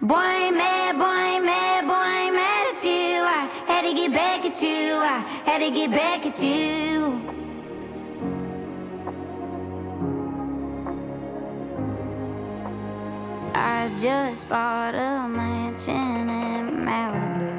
Boy, ain't mad, boy, ain't mad, boy, ain't mad at you. I had to get back at you. I had to get back at you. I just bought a mansion in Malibu.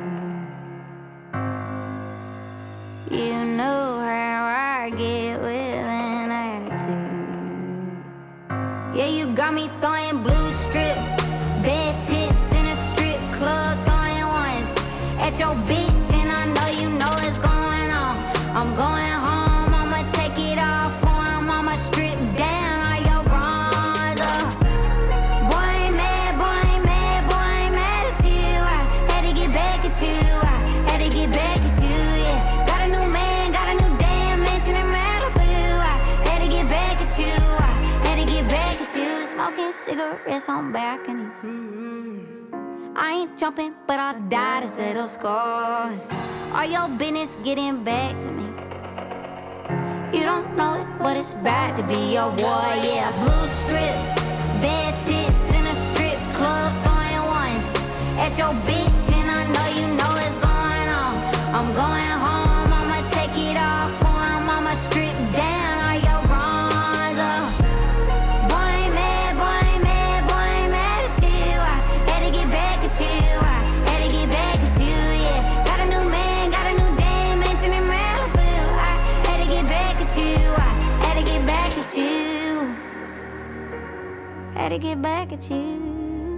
You know how I get with an attitude. Yeah, you got me throwing blue strips, bad tits in a strip club, throwing ones at your bitch, and I know you know what's going on. I'm going home, I'ma take it off for him, I'ma strip down all your runs. Boy, ain't mad, boy, ain't mad, boy, ain't mad at you. I had to get back at you, I had to get back at you, yeah. Got a new man, got a new damn mansion in Malibu. I had to get back at you, I had to get back at you. Smoking cigarettes on balconies. I ain't jumping, but I'll die to settle scores. All your business getting back to me. You don't know it, but it's bad to be your boy, yeah. Blue strips, bad tits in a strip club, throwing ones at your bitch, and I know you know what's going on. I'm going home, I'ma take it off for him, I'ma strip down all your runs. Boy, ain't mad, boy, ain't mad, boy, ain't mad at you. I had to get back at you, I had to get back at you, yeah. Got a new man, got a new damn mansion in Malibu. I had to get back at you, I had to get back at you. Had to get back at you.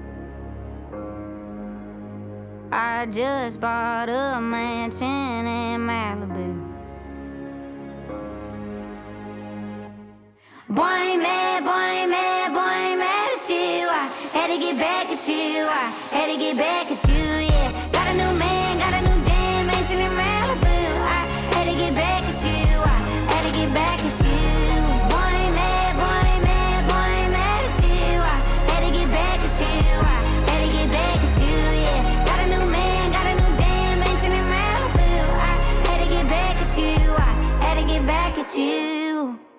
I just bought a mansion in Malibu. Boy, ain't mad, boy, ain't mad, boy, ain't mad at you. I had to get back at you, I had to get back at you, yeah. Got a new man, got a new damn mansion in Malibu. I had to get back at you, I had to get back at you. Boy, ain't mad, boy, ain't mad, boy, ain't mad at you. I had to get back at you, I had to get back at you, yeah. Got a new man, got a new damn mansion in Malibu. I had to get back at you, I had to get back at you.